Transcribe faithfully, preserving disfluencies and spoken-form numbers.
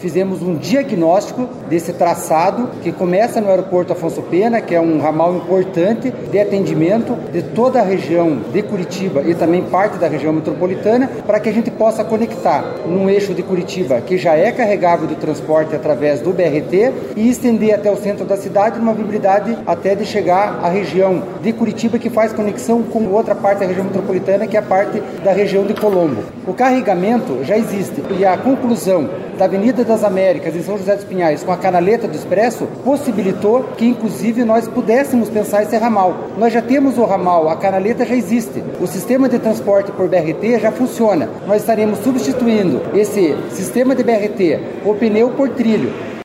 fizemos um diagnóstico desse traçado que começa no aeroporto Afonso Pena, que é um ramal importante de atendimento de toda a região de Curitiba e também parte da região metropolitana, para que a gente possa conectar num eixo de Curitiba que já é carregável do transporte através do B R T e estender até o centro da cidade uma viabilidade até de chegar à região de Curitiba, que faz conexão com outra parte da região metropolitana, que é a parte da região de Colombo. O carregamento já existe e a conclusão da Avenida das Américas em São José dos Pinhais com a canaleta do Expresso possibilitou que inclusive nós pudéssemos pensar esse ramal. Nós já temos o ramal, a canaleta já existe, o sistema de transporte por B R T já funciona. Nós estaremos substituindo esse sistema de B R T, o pneu por trilho.